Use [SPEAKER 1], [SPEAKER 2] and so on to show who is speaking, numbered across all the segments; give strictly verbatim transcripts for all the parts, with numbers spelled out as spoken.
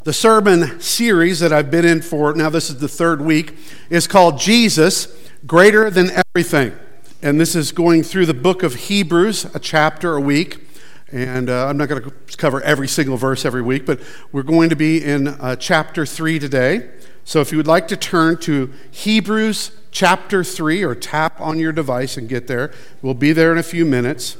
[SPEAKER 1] The sermon series that I've been in for, now this is the third week, is called Jesus, Greater Than Everything. And this is going through the book of Hebrews, a chapter a week. And uh, I'm not going to cover every single verse every week, but we're going to be in uh, chapter three today. So if you would like to turn to Hebrews chapter three, or tap on your device and get there, we'll be there in a few minutes.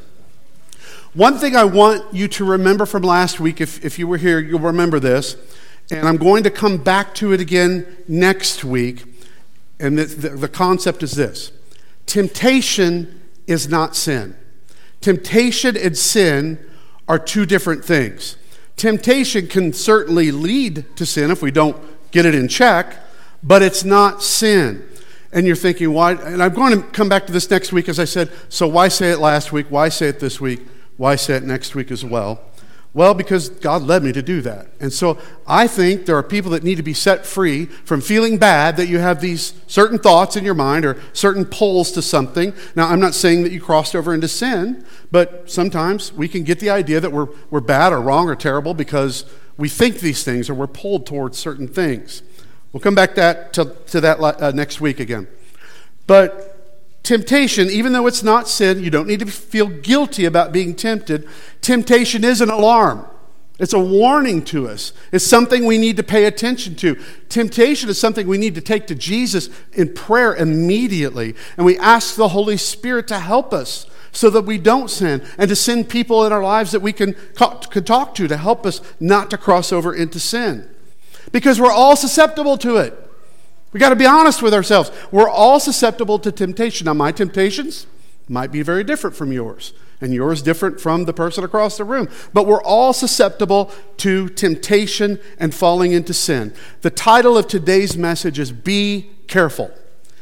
[SPEAKER 1] One thing I want you to remember from last week, if, if you were here, you'll remember this, and I'm going to come back to it again next week, and the, the, the concept is this. Temptation is not sin. Temptation and sin are two different things. Temptation can certainly lead to sin if we don't get it in check, but it's not sin. And you're thinking, why? And I'm going to come back to this next week, as I said, so why say it last week? Why say it this week? Why say it next week as well? Well, because God led me to do that. And so I think there are people that need to be set free from feeling bad that you have these certain thoughts in your mind or certain pulls to something. Now, I'm not saying that you crossed over into sin, but sometimes we can get the idea that we're, we're bad or wrong or terrible because we think these things or we're pulled towards certain things. We'll come back that, to, to that uh, next week again. But temptation, even though it's not sin, you don't need to feel guilty about being tempted. Temptation is an alarm. It's a warning to us. It's something we need to pay attention to. Temptation is something we need to take to Jesus in prayer immediately. And we ask the Holy Spirit to help us so that we don't sin, and to send people in our lives that we can, can talk to to help us not to cross over into sin. Because we're all susceptible to it. We got to be honest with ourselves. We're all susceptible to temptation. Now, my temptations might be very different from yours, and yours different from the person across the room. But we're all susceptible to temptation and falling into sin. The title of today's message is Be Careful.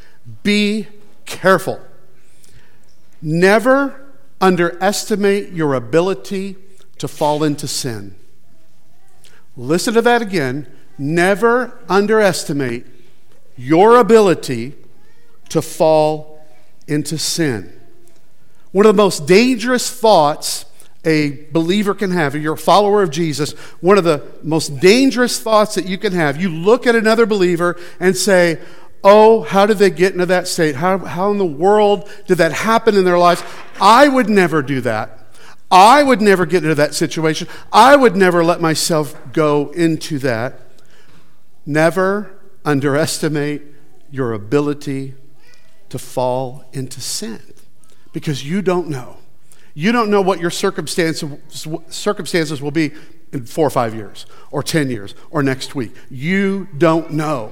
[SPEAKER 1] Be careful. Never underestimate your ability to fall into sin. Listen to that again. Never underestimate your ability to fall into sin. One of the most dangerous thoughts a believer can have, if you're a follower of Jesus, one of the most dangerous thoughts that you can have, you look at another believer and say, oh, how did they get into that state? How, how in the world did that happen in their lives? I would never do that. I would never get into that situation. I would never let myself go into that. Never underestimate your ability to fall into sin, because you don't know. You don't know what your circumstances circumstances will be in four or five years, or ten years, or next week. You don't know.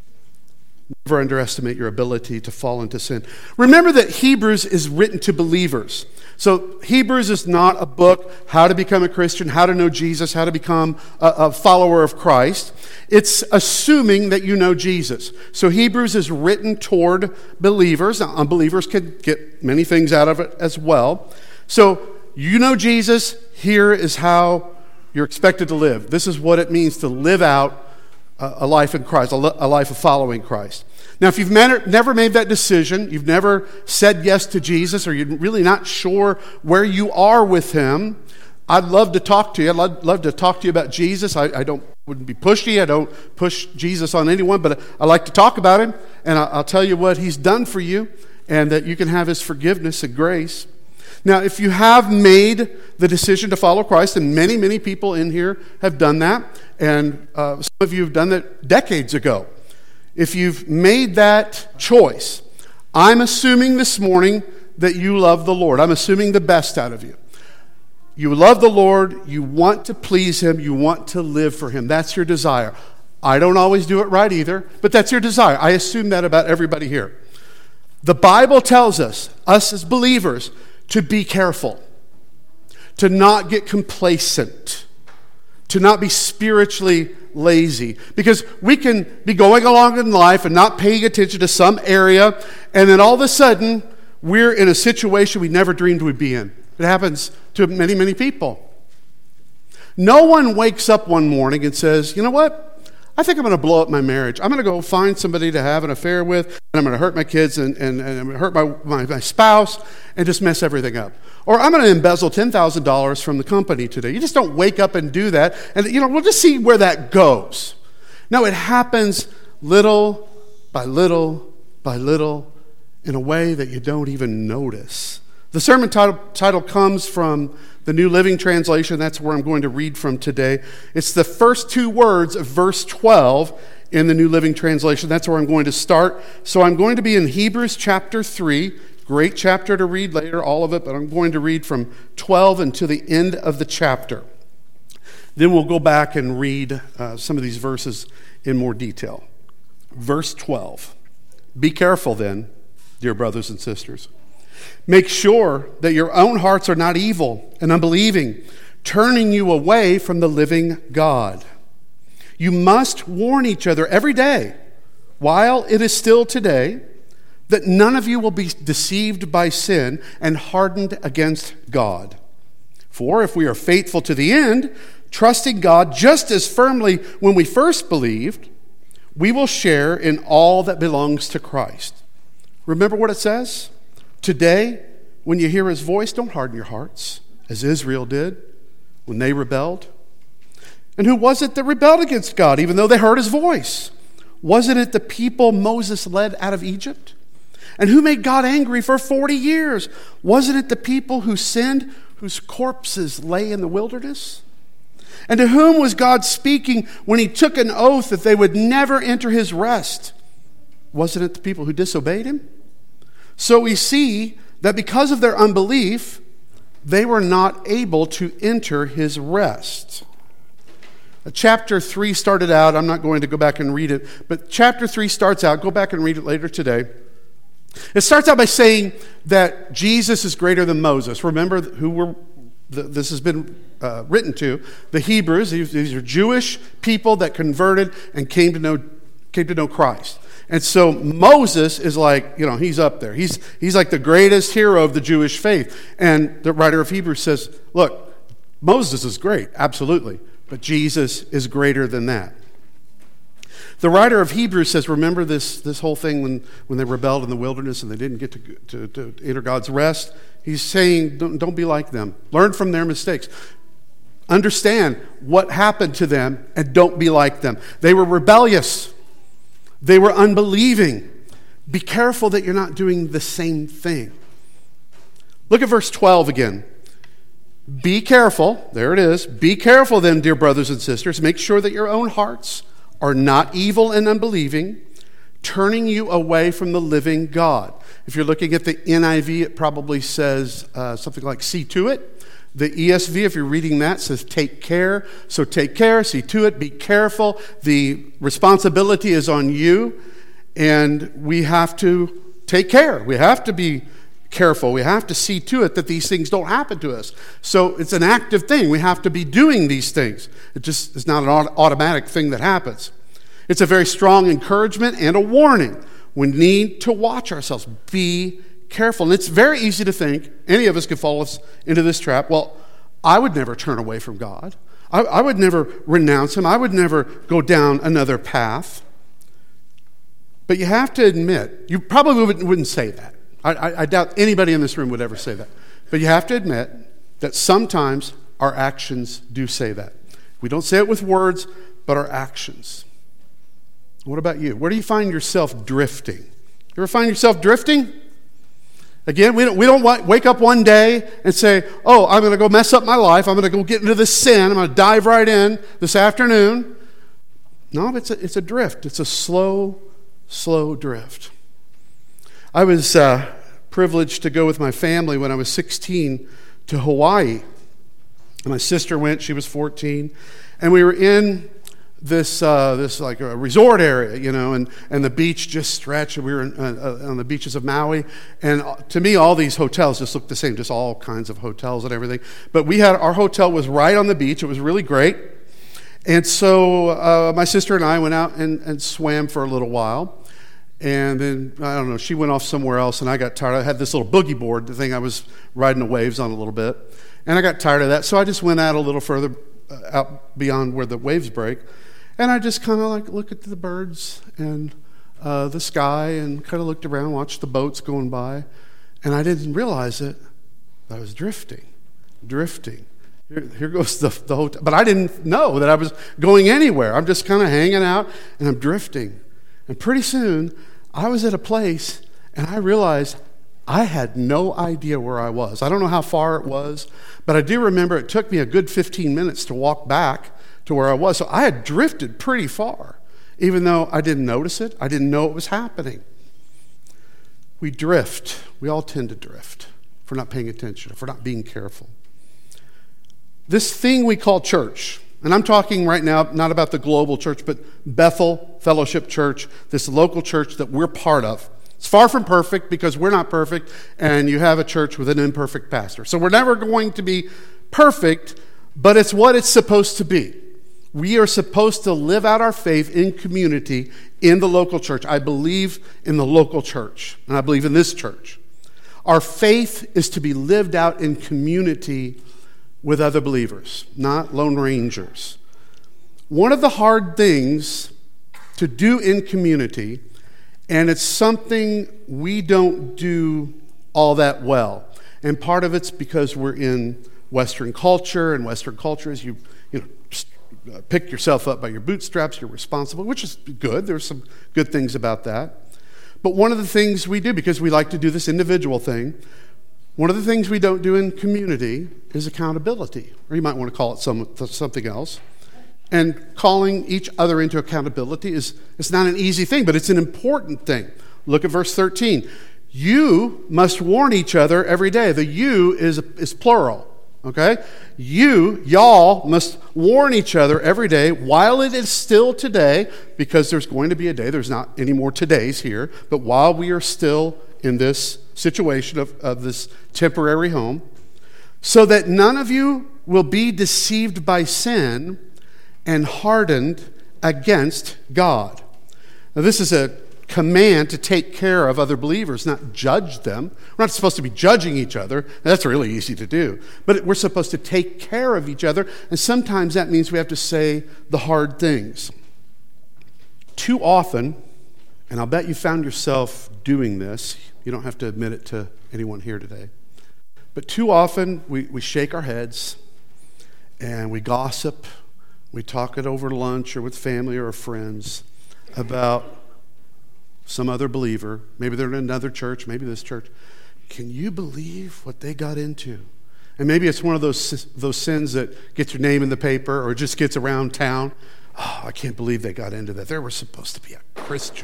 [SPEAKER 1] Never underestimate your ability to fall into sin. Remember that Hebrews is written to believers. So Hebrews is not a book, how to become a Christian, how to know Jesus, how to become a, a follower of Christ. It's assuming that you know Jesus. So Hebrews is written toward believers. Now, unbelievers can get many things out of it as well. So you know Jesus, here is how you're expected to live. This is what it means to live out a life in Christ, a life of following Christ. Now, if you've never made that decision, you've never said yes to Jesus, or you're really not sure where you are with him, I'd love to talk to you. I'd love to talk to you about Jesus. I, I don't wouldn't be pushy. I don't push Jesus on anyone, but I like to talk about him, and I'll tell you what he's done for you, and that you can have his forgiveness and grace. Now, if you have made the decision to follow Christ, and many, many people in here have done that, and uh, some of you have done that decades ago. If you've made that choice, I'm assuming this morning that you love the Lord. I'm assuming the best out of you. You love the Lord, you want to please him, you want to live for him. That's your desire. I don't always do it right either, but that's your desire. I assume that about everybody here. The Bible tells us, us as believers, to be careful, to not get complacent, to not be spiritually lazy. Because we can be going along in life and not paying attention to some area, and then all of a sudden, we're in a situation we never dreamed we'd be in. It happens to many, many people. No one wakes up one morning and says, you know what? I think I'm going to blow up my marriage. I'm going to go find somebody to have an affair with, and I'm going to hurt my kids and, and, and I'm going to hurt my, my, my spouse and just mess everything up. Or I'm going to embezzle ten thousand dollars from the company today. You just don't wake up and do that. And, you know, we'll just see where that goes. No, it happens little by little by little in a way that you don't even notice. The sermon title, title comes from the New Living Translation. That's where I'm going to read from today. It's the first two words of verse twelve in the New Living Translation. That's where I'm going to start. So I'm going to be in Hebrews chapter three. Great chapter to read later, all of it, but I'm going to read from twelve until the end of the chapter. Then we'll go back and read uh, some of these verses in more detail. Verse twelve. Be careful then, dear brothers and sisters. Make sure that your own hearts are not evil and unbelieving, turning you away from the living God. You must warn each other every day, while it is still today, that none of you will be deceived by sin and hardened against God. For if we are faithful to the end, trusting God just as firmly when we first believed, we will share in all that belongs to Christ. Remember what it says? Today, when you hear his voice, don't harden your hearts, as Israel did when they rebelled. And who was it that rebelled against God, even though they heard his voice? Wasn't it the people Moses led out of Egypt? And who made God angry for forty years? Wasn't it the people who sinned, whose corpses lay in the wilderness? And to whom was God speaking when he took an oath that they would never enter his rest? Wasn't it the people who disobeyed him? So we see that because of their unbelief, they were not able to enter his rest. Chapter three started out, I'm not going to go back and read it, but chapter three starts out, go back and read it later today. It starts out by saying that Jesus is greater than Moses. Remember who we're, this has been uh, written to, the Hebrews. These, these are Jewish people that converted and came to know came to know Christ. And so Moses is like, you know, he's up there. He's he's like the greatest hero of the Jewish faith. And the writer of Hebrews says, look, Moses is great, absolutely, but Jesus is greater than that. The writer of Hebrews says, remember this, this whole thing when, when they rebelled in the wilderness and they didn't get to, to, to enter God's rest? He's saying, don't, don't be like them. Learn from their mistakes. Understand what happened to them and don't be like them. They were rebellious. They were unbelieving. Be careful that you're not doing the same thing. Look at verse twelve again. Be careful. There it is. Be careful then, dear brothers and sisters. Make sure that your own hearts are not evil and unbelieving, turning you away from the living God. If you're looking at the N I V, it probably says uh, something like, see to it. The E S V, if you're reading that, says take care. So take care, see to it, be careful. The responsibility is on you, and we have to take care. We have to be careful. We have to see to it that these things don't happen to us. So it's an active thing. We have to be doing these things. It just is not an automatic thing that happens. It's a very strong encouragement and a warning. We need to watch ourselves. Be careful. And it's very easy to think, any of us could fall into this trap, well, I would never turn away from God. I, I would never renounce him. I would never go down another path. But you have to admit, you probably wouldn't, wouldn't say that. I, I, I doubt anybody in this room would ever say that. But you have to admit that sometimes our actions do say that. We don't say it with words, but our actions. What about you? Where do you find yourself drifting? You ever find yourself drifting? Again, we don't, we don't wake up one day and say, oh, I'm going to go mess up my life. I'm going to go get into this sin. I'm going to dive right in this afternoon. No, it's a, it's a drift. It's a slow, slow drift. I was uh, privileged to go with my family when I was sixteen to Hawaii. My sister went, she was fourteen. And we were in this uh, this like a resort area, you know, and, and the beach just stretched. We were in, uh, on the beaches of Maui, and to me, all these hotels just looked the same, just all kinds of hotels and everything. But we had our hotel was right on the beach. It was really great, and so uh, my sister and I went out and, and swam for a little while, and then I don't know, she went off somewhere else, and I got tired. I had this little boogie board, the thing I was riding the waves on a little bit, and I got tired of that, so I just went out a little further, uh, out beyond where the waves break. And I just kind of like look at the birds and uh, the sky and kind of looked around, watched the boats going by. And I didn't realize it. I was drifting, drifting. Here, here goes the, the hotel. But I didn't know that I was going anywhere. I'm just kind of hanging out and I'm drifting. And pretty soon, I was at a place and I realized I had no idea where I was. I don't know how far it was, but I do remember it took me a good fifteen minutes to walk back to where I was. So I had drifted pretty far, even though I didn't notice it. I didn't know it was happening. We drift. We all tend to drift if we're not paying attention, if we're not being careful. This thing we call church, and I'm talking right now not about the global church, but Bethel Fellowship Church, this local church that we're part of. It's far from perfect because we're not perfect, and you have a church with an imperfect pastor. So we're never going to be perfect, but it's what it's supposed to be. We are supposed to live out our faith in community in the local church. I believe in the local church, and I believe in this church. Our faith is to be lived out in community with other believers, not lone rangers. One of the hard things to do in community, and it's something we don't do all that well, and part of it's because we're in Western culture, and Western culture is you, you know, just pick yourself up by your bootstraps, you're responsible, which is good. There's some good things about that. But one of the things we do, because we like to do this individual thing, one of the things we don't do in community is accountability, or you might want to call it some, something else. And calling each other into accountability is it's not an easy thing, but it's an important thing. Look at verse thirteen. You must warn each other every day. The you is, is plural, okay? You, y'all, must warn each other every day while it is still today, because there's going to be a day, there's not any more todays here, but while we are still in this situation of, of this temporary home, so that none of you will be deceived by sin and hardened against God. Now, this is a command to take care of other believers, not judge them. We're not supposed to be judging each other. That's really easy to do. But we're supposed to take care of each other, and sometimes that means we have to say the hard things. Too often, and I'll bet you found yourself doing this, you don't have to admit it to anyone here today, but too often we, we shake our heads and we gossip, we talk it over lunch or with family or friends about some other believer. Maybe they're in another church, maybe this church. Can you believe what they got into? And maybe it's one of those those sins that gets your name in the paper or just gets around town. Oh, I can't believe they got into that. They were supposed to be a Christian.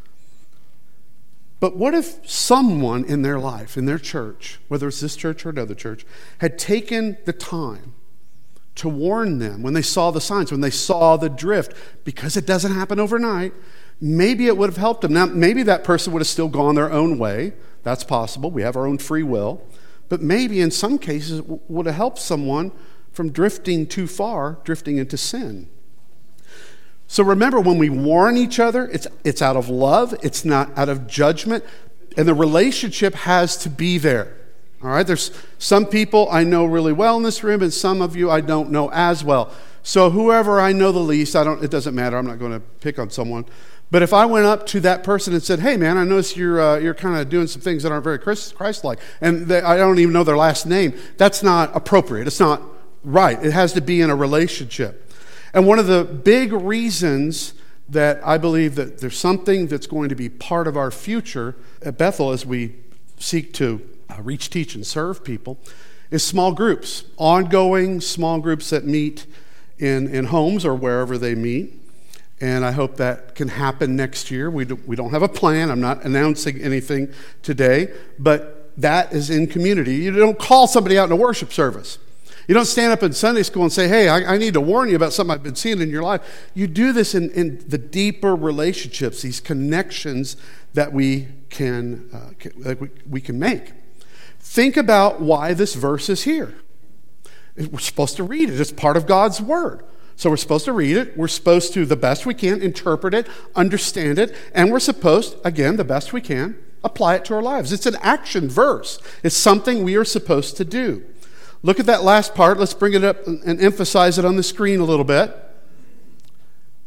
[SPEAKER 1] But what if someone in their life, in their church, whether it's this church or another church, had taken the time to warn them when they saw the signs, when they saw the drift, because it doesn't happen overnight? Maybe it would have helped them. Now, maybe that person would have still gone their own way. That's possible. We have our own free will. But maybe in some cases it would have helped someone from drifting too far, drifting into sin. So remember, when we warn each other, it's it's out of love. It's not out of judgment. And the relationship has to be there. All right? There's some people I know really well in this room, and some of you I don't know as well. So whoever I know the least, I don't. It doesn't matter. I'm not going to pick on someone. But if I went up to that person and said, "Hey, man, I notice you're uh, you're kind of doing some things that aren't very Christ-like," and they, I don't even know their last name, that's not appropriate. It's not right. It has to be in a relationship. And one of the big reasons that I believe that there's something that's going to be part of our future at Bethel as we seek to uh, reach, teach, and serve people is small groups, ongoing small groups that meet in, in homes or wherever they meet. And I hope that can happen next year. We, do, we don't have a plan. I'm not announcing anything today, but that is in community. You don't call somebody out in a worship service. You don't stand up in Sunday school and say, "Hey, I, I need to warn you about something I've been seeing in your life." You do this in, in the deeper relationships, these connections that we can, uh, can that we, we can make. Think about why this verse is here. We're supposed to read it. It's part of God's word. So we're supposed to read it. We're supposed to, the best we can, interpret it, understand it, and we're supposed, again, the best we can, apply it to our lives. It's an action verse. It's something we are supposed to do. Look at that last part. Let's bring it up and emphasize it on the screen a little bit.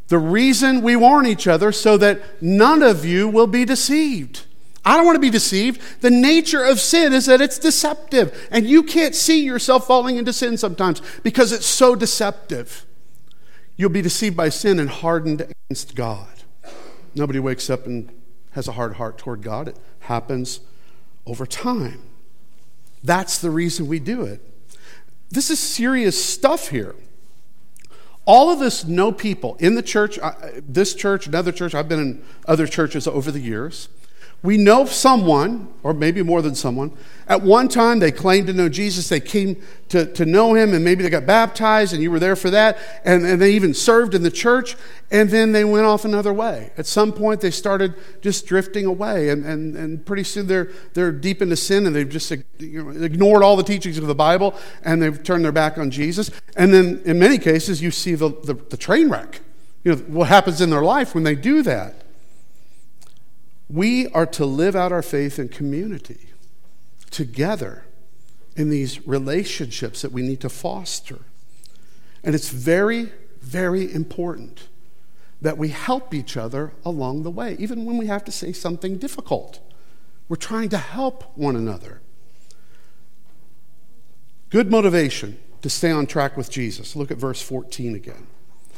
[SPEAKER 1] The reason we warn each other so that none of you will be deceived. I don't want to be deceived. The nature of sin is that it's deceptive. And you can't see yourself falling into sin sometimes because it's so deceptive. You'll be deceived by sin and hardened against God. Nobody wakes up and has a hard heart toward God. It happens over time. That's the reason we do it. This is serious stuff here. All of us know people in the church, this church, another church. I've been in other churches over the years. We know someone, or maybe more than someone, at one time they claimed to know Jesus, they came to, to know him, and maybe they got baptized, and you were there for that, and, and they even served in the church, and then they went off another way. At some point they started just drifting away, and, and, and pretty soon they're, they're deep into sin, and they've just you know, ignored all the teachings of the Bible, and they've turned their back on Jesus. And then in many cases you see the, the, the train wreck, you know, what happens in their life when they do that. We are to live out our faith in community, together, in these relationships that we need to foster. And it's very, very important that we help each other along the way, even when we have to say something difficult. We're trying to help one another. Good motivation to stay on track with Jesus. Look at verse fourteen again.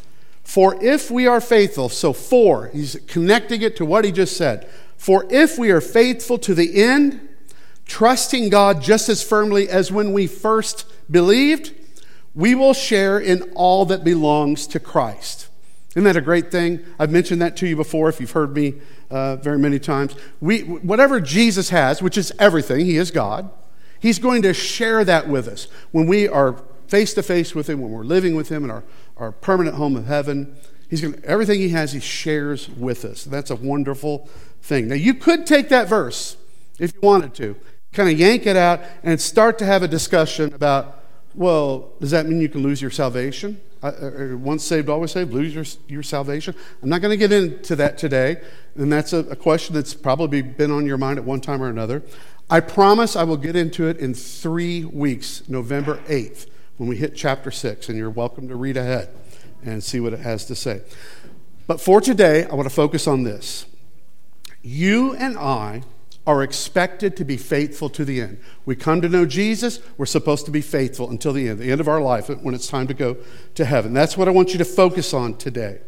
[SPEAKER 1] For if we are faithful, so for, he's connecting it to what he just said. For if we are faithful to the end, trusting God just as firmly as when we first believed, we will share in all that belongs to Christ. Isn't that a great thing? I've mentioned that to you before if you've heard me uh, very many times. We, whatever Jesus has, which is everything, he is God, he's going to share that with us. When we are face-to-face with him, when we're living with him in our, our permanent home of heaven, he's going to, everything he has, he shares with us. That's a wonderful thing. Now, you could take that verse, if you wanted to, kind of yank it out and start to have a discussion about, well, does that mean you can lose your salvation? Uh, once saved, always saved, lose your, your salvation? I'm not going to get into that today, and that's a, a question that's probably been on your mind at one time or another. I promise I will get into it in three weeks, November eighth, when we hit chapter six, and you're welcome to read ahead and see what it has to say. But for today, I want to focus on this. You and I are expected to be faithful to the end. We come to know Jesus, we're supposed to be faithful until the end, the end of our life, when it's time to go to heaven. That's what I want you to focus on today.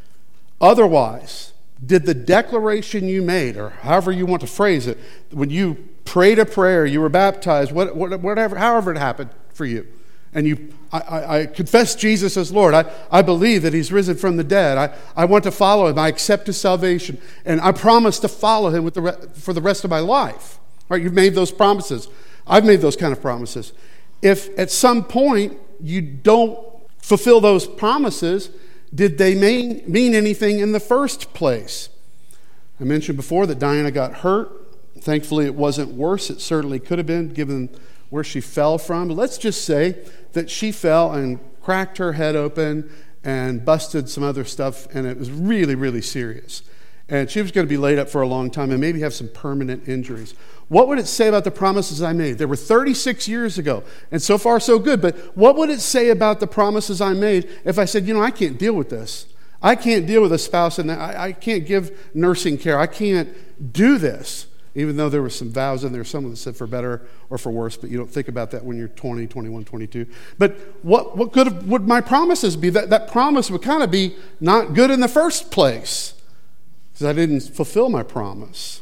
[SPEAKER 1] Otherwise, did the declaration you made, or however you want to phrase it, when you prayed a prayer, you were baptized, whatever, however it happened for you, and you, I, I, I confess Jesus as Lord. I, I believe that he's risen from the dead. I, I want to follow him. I accept his salvation. And I promise to follow him with the re- for the rest of my life. Right? You've made those promises. I've made those kind of promises. If at some point you don't fulfill those promises, did they mean, mean anything in the first place? I mentioned before that Diana got hurt. Thankfully, it wasn't worse. It certainly could have been, given where she fell from. But let's just say that she fell and cracked her head open and busted some other stuff, and it was really, really serious. And she was going to be laid up for a long time and maybe have some permanent injuries. What would it say about the promises I made? They were thirty-six years ago, and so far so good. But what would it say about the promises I made if I said, you know, I can't deal with this. I can't deal with a spouse, and I, I can't give nursing care. I can't do this. Even though there were some vows in there, some that said for better or for worse, but you don't think about that when you're twenty, twenty-one, twenty-two. But what, what good have, would my promises be? That, that promise would kind of be not good in the first place because I didn't fulfill my promise.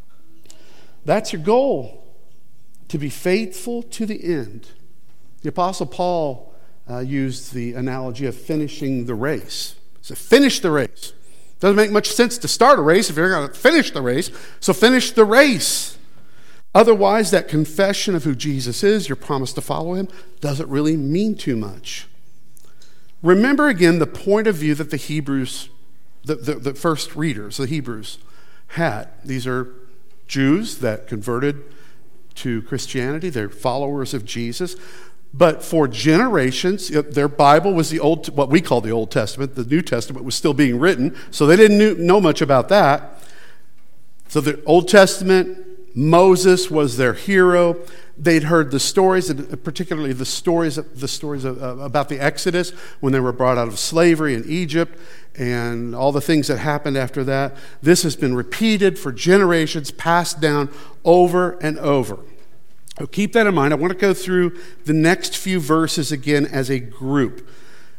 [SPEAKER 1] That's your goal, to be faithful to the end. The Apostle Paul uh, used the analogy of finishing the race. So finish the race. Doesn't make much sense to start a race if you're going to finish the race. So finish the race. Otherwise, that confession of who Jesus is, your promise to follow him, doesn't really mean too much. Remember again the point of view that the Hebrews, the, the, the first readers, the Hebrews, had. These are Jews that converted to Christianity. They're followers of Jesus. But for generations, their Bible was the old, what we call the Old Testament. The New Testament was still being written, so they didn't know much about that. So the Old Testament, Moses was their hero. They'd heard the stories, particularly the stories, the stories of, uh, about the Exodus when they were brought out of slavery in Egypt and all the things that happened after that. This has been repeated for generations, passed down over and over. So keep that in mind. I want to go through the next few verses again as a group,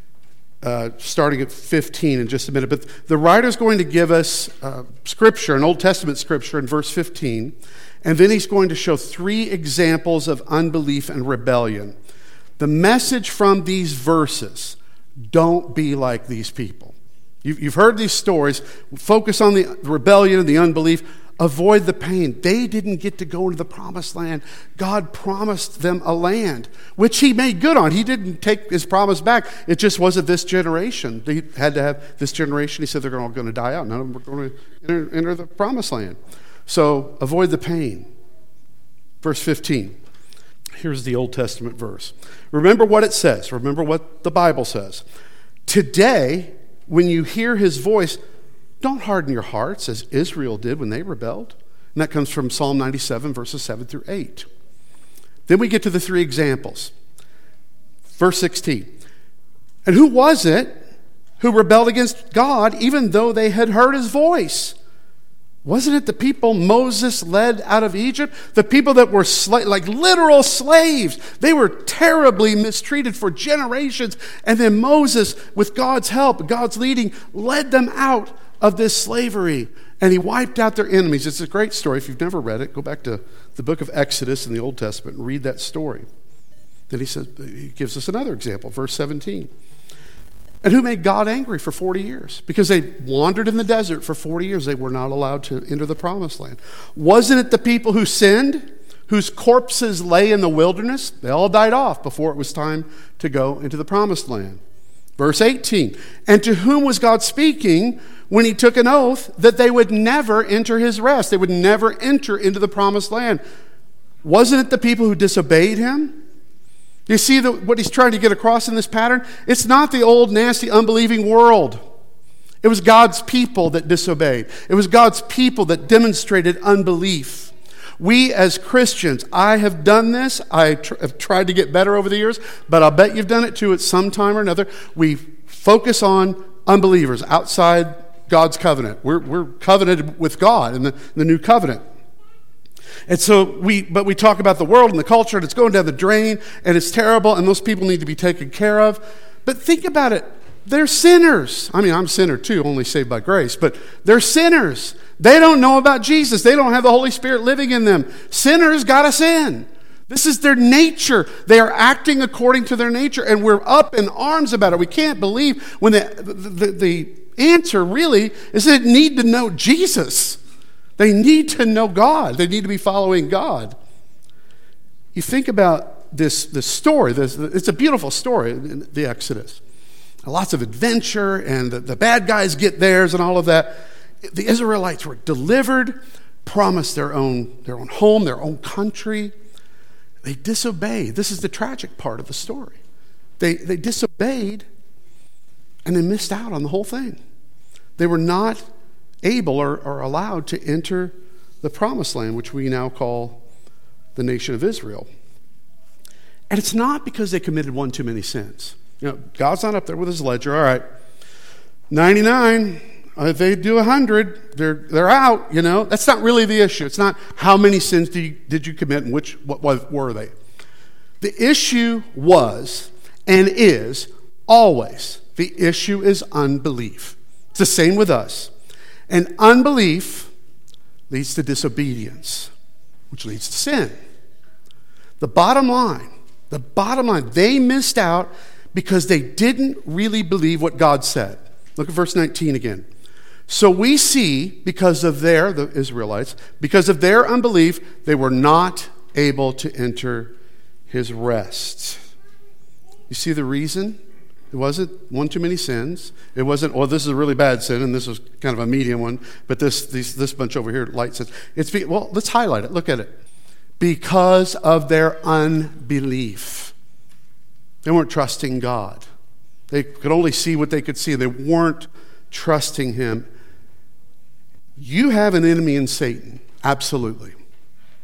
[SPEAKER 1] uh, starting at fifteen in just a minute. But the writer's going to give us uh, scripture, an Old Testament scripture in verse fifteen. And then he's going to show three examples of unbelief and rebellion. The message from these verses: don't be like these people. You've heard these stories. Focus on the rebellion and the unbelief. Avoid the pain. They didn't get to go into the promised land. God promised them a land, which he made good on. He didn't take his promise back. It just wasn't this generation. They had to have this generation. He said they're all going to die out. None of them were going to enter, enter the promised land. So avoid the pain. Verse fifteen. Here's the Old Testament verse. Remember what it says. Remember what the Bible says. Today, when you hear his voice, don't harden your hearts as Israel did when they rebelled. And that comes from Psalm ninety-seven, verses seven through eight. Then we get to the three examples. Verse sixteen. And who was it who rebelled against God even though they had heard his voice? Wasn't it the people Moses led out of Egypt? The people that were sla- like literal slaves. They were terribly mistreated for generations. And then Moses, with God's help, God's leading, led them out of this slavery. And he wiped out their enemies. It's a great story. If you've never read it, go back to the book of Exodus in the Old Testament and read that story. Then he says, he gives us another example, verse seventeen. And who made God angry for forty years? Because they wandered in the desert for forty years. They were not allowed to enter the promised land. Wasn't it the people who sinned, whose corpses lay in the wilderness? They all died off before it was time to go into the promised land. Verse eighteen. And to whom was God speaking when he took an oath that they would never enter his rest? They would never enter into the promised land. Wasn't it the people who disobeyed him? You see the, what he's trying to get across in this pattern? It's not the old, nasty, unbelieving world. It was God's people that disobeyed. It was God's people that demonstrated unbelief. We as Christians, I have done this. I tr- have tried to get better over the years, but I'll bet you've done it too at some time or another. We focus on unbelievers outside God's covenant. We're, we're covenanted with God in the, in the new covenant. And so we, but we talk about the world and the culture, and it's going down the drain, and it's terrible, and those people need to be taken care of. But think about it. They're sinners. I mean, I'm a sinner too, only saved by grace, but they're sinners. They don't know about Jesus. They don't have the Holy Spirit living in them. Sinners gotta sin. This is their nature. They are acting according to their nature, and we're up in arms about it. We can't believe when the, the, the, the answer really is that they need to know Jesus. They need to know God. They need to be following God. You think about this, this story. This, it's a beautiful story, the Exodus. Lots of adventure, and the, the bad guys get theirs and all of that. The Israelites were delivered, promised their own, their own home, their own country. They disobeyed. This is the tragic part of the story. They, they disobeyed, and they missed out on the whole thing. They were not able or, or allowed to enter the promised land, which we now call the nation of Israel. And it's not because they committed one too many sins. You know, God's not up there with his ledger. All right, ninety-nine, if they do one hundred, they're they're out, you know. That's not really the issue. It's not how many sins did you, did you commit and which what, what were they. The issue was and is always, the issue is unbelief. It's the same with us. And unbelief leads to disobedience, which leads to sin. The bottom line, the bottom line, they missed out because they didn't really believe what God said. Look at verse nineteen again. So we see, because of their, the Israelites, because of their unbelief, they were not able to enter his rest. You see the reason? It wasn't one too many sins. It wasn't, well, this is a really bad sin, and this was kind of a medium one, but this these, this bunch over here, light sins. It's, well, let's highlight it. Look at it. Because of their unbelief. They weren't trusting God. They could only see what they could see. They weren't trusting him. You have an enemy in Satan, absolutely.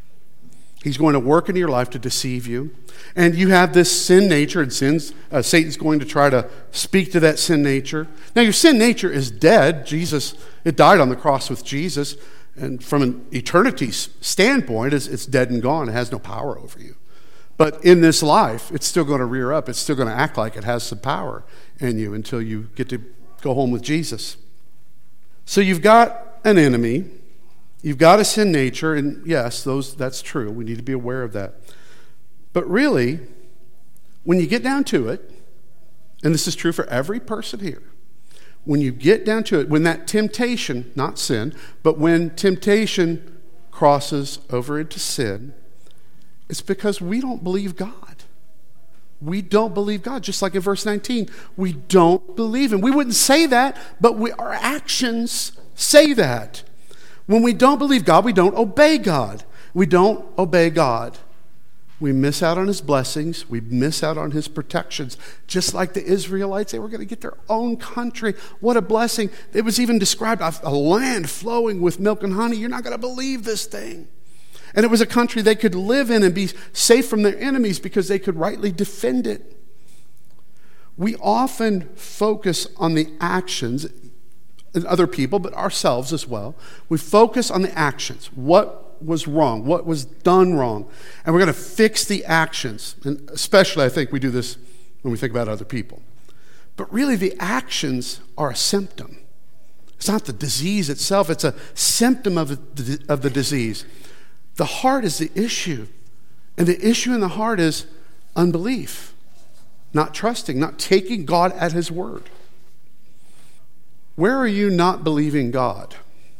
[SPEAKER 1] He's going to work into your life to deceive you. And you have this sin nature, and sins, uh, Satan's going to try to speak to that sin nature. Now, your sin nature is dead. Jesus, it died on the cross with Jesus. And from an eternity standpoint, it's, it's dead and gone. It has no power over you. But in this life, it's still going to rear up. It's still going to act like it has some power in you until you get to go home with Jesus. So you've got an enemy. You've got a sin nature, and yes, those that's true. We need to be aware of that. But really, when you get down to it, and this is true for every person here, when you get down to it, when that temptation, not sin, but when temptation crosses over into sin, it's because we don't believe God. We don't believe God. Just like in verse nineteen, we don't believe Him. We wouldn't say that, but we, our actions say that. When we don't believe God, we don't obey God. We don't obey God. We miss out on His blessings. We miss out on His protections. Just like the Israelites, they were going to get their own country. What a blessing. It was even described as a land flowing with milk and honey. You're not going to believe this thing. And it was a country they could live in and be safe from their enemies because they could rightly defend it. We often focus on the actions and other people, but ourselves as well. We focus on the actions. What was wrong? What was done wrong? And we're going to fix the actions. And especially, I think, we do this when we think about other people. But really, the actions are a symptom. It's not the disease itself. It's a symptom of the, of the disease. The heart is the issue. And the issue in the heart is unbelief, not trusting, not taking God at His word. Where are you not believing God?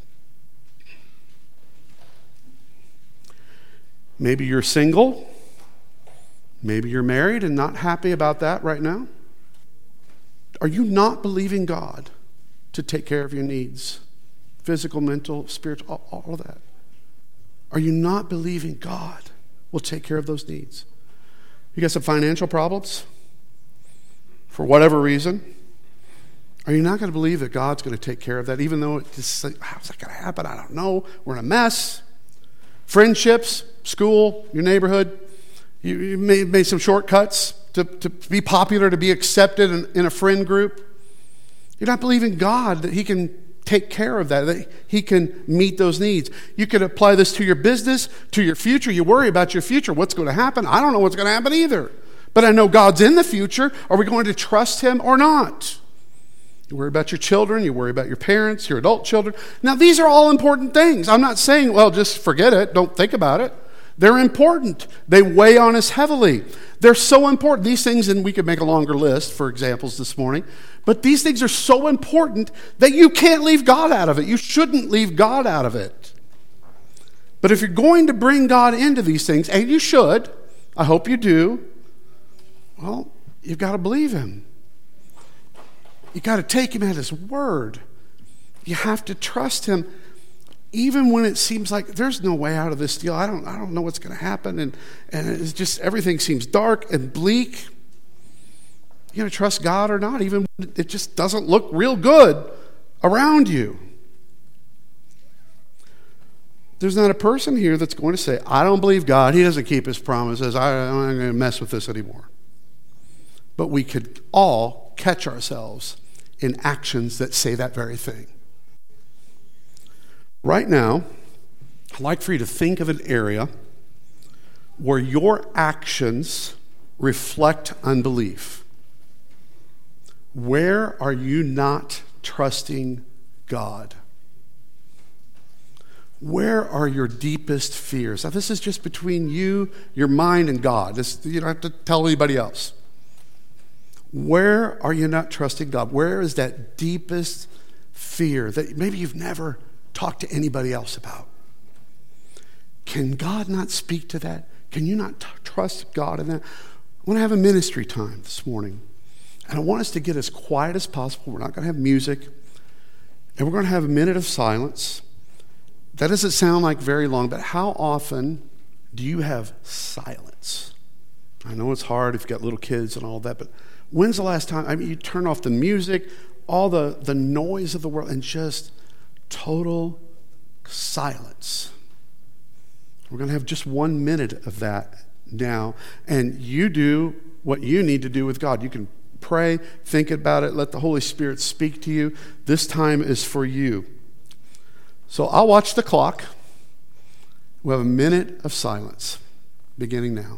[SPEAKER 1] Maybe you're single. Maybe you're married and not happy about that right now. Are you not believing God to take care of your needs? Physical, mental, spiritual, all, all of that. Are you not believing God will take care of those needs? You got some financial problems? For whatever reason? Are you not going to believe that God's going to take care of that, even though it's just like, how's that going to happen? I don't know. We're in a mess. Friendships, school, your neighborhood. You, you made, made some shortcuts to, to be popular, to be accepted in, in a friend group. You're not believing God that He can take care of that, that He can meet those needs. You could apply this to your business, to your future. You worry about your future. What's going to happen? I don't know what's going to happen either. But I know God's in the future. Are we going to trust Him or not? You worry about your children, you worry about your parents, your adult children. Now, these are all important things. I'm not saying, well, just forget it, don't think about it. They're important. They weigh on us heavily. They're so important. These things, and we could make a longer list for examples this morning, but these things are so important that you can't leave God out of it. You shouldn't leave God out of it. But if you're going to bring God into these things, and you should, I hope you do, well, you've got to believe Him. You got to take Him at His word. You have to trust Him, even when it seems like there's no way out of this deal. I don't, I don't know what's going to happen, and and it's just everything seems dark and bleak. You going to trust God or not, even when it just doesn't look real good around you? There's not a person here that's going to say, "I don't believe God. He doesn't keep His promises. I, I'm not going to mess with this anymore." But we could all catch ourselves in actions that say that very thing. Right now, I'd like for you to think of an area where your actions reflect unbelief. Where are you not trusting God? Where are your deepest fears? Now, this is just between you, your mind, and God. This, you don't have to tell anybody else. Where are you not trusting God? Where is that deepest fear that maybe you've never talked to anybody else about? Can God not speak to that? Can you not t- trust God in that? I want to have a ministry time this morning. And I want us to get as quiet as possible. We're not going to have music. And we're going to have a minute of silence. That doesn't sound like very long, but how often do you have silence? I know it's hard if you've got little kids and all that, but when's the last time, I mean, you turn off the music, all the, the noise of the world, and just total silence. We're going to have just one minute of that now. And you do what you need to do with God. You can pray, think about it, let the Holy Spirit speak to you. This time is for you. So I'll watch the clock. We'll have a minute of silence beginning now.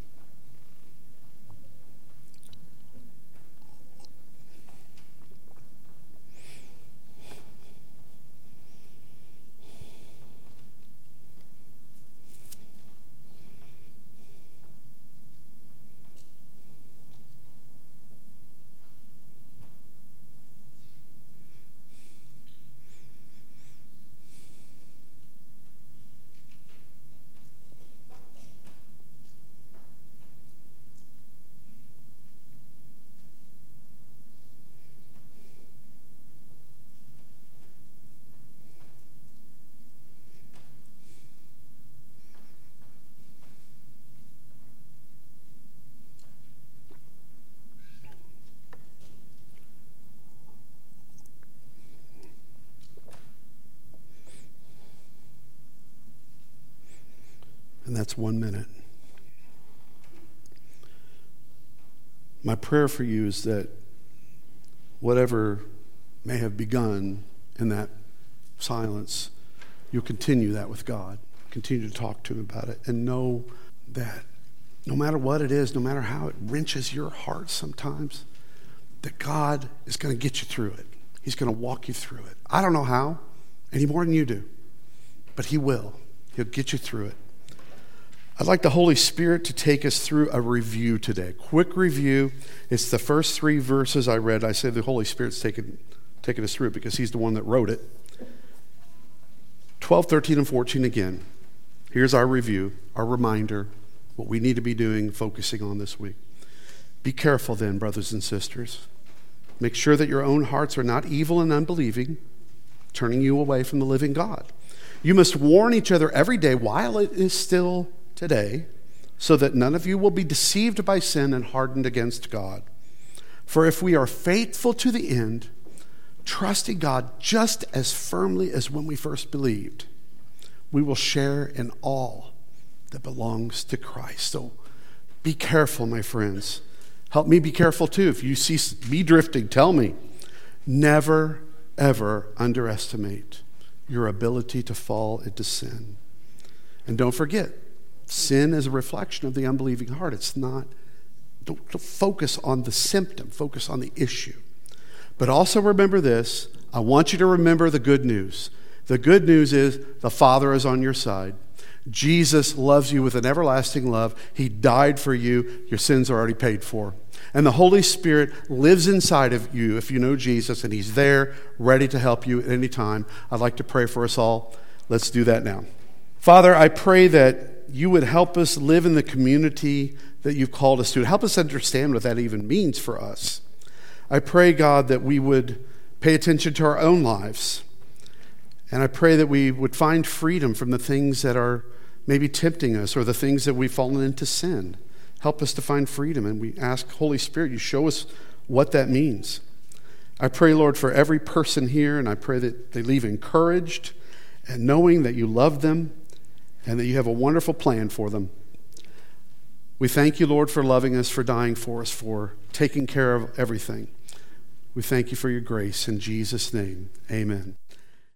[SPEAKER 1] And that's one minute. My prayer for you is that whatever may have begun in that silence, you'll continue that with God. Continue to talk to Him about it. And know that no matter what it is, no matter how it wrenches your heart sometimes, that God is going to get you through it. He's going to walk you through it. I don't know how, any more than you do, but He will. He'll get you through it. I'd like the Holy Spirit to take us through a review today. Quick review. It's the first three verses I read. I say the Holy Spirit's taken, taken us through it because He's the one that wrote it. twelve, thirteen, and fourteen again. Here's our review, our reminder, what we need to be doing, focusing on this week. Be careful then, brothers and sisters. Make sure that your own hearts are not evil and unbelieving, turning you away from the living God. You must warn each other every day while it is still today, so that none of you will be deceived by sin and hardened against God. For if we are faithful to the end, trusting God just as firmly as when we first believed, we will share in all that belongs to Christ. So be careful, my friends. Help me be careful too. If you see me drifting, tell me. Never, ever underestimate your ability to fall into sin. And don't forget, sin is a reflection of the unbelieving heart. It's not, don't, don't focus on the symptom, focus on the issue. But also remember this, I want you to remember the good news. The good news is the Father is on your side. Jesus loves you with an everlasting love. He died for you. Your sins are already paid for. And the Holy Spirit lives inside of you if you know Jesus, and He's there ready to help you at any time. I'd like to pray for us all. Let's do that now. Father, I pray that you would help us live in the community that you've called us to. Help us understand what that even means for us. I pray, God, that we would pay attention to our own lives. And I pray that we would find freedom from the things that are maybe tempting us or the things that we've fallen into sin. Help us to find freedom. And we ask, Holy Spirit, you show us what that means. I pray, Lord, for every person here, and I pray that they leave encouraged and knowing that you love them and that you have a wonderful plan for them. We thank you, Lord, for loving us, for dying for us, for taking care of everything. We thank you for your grace. In Jesus' name, amen.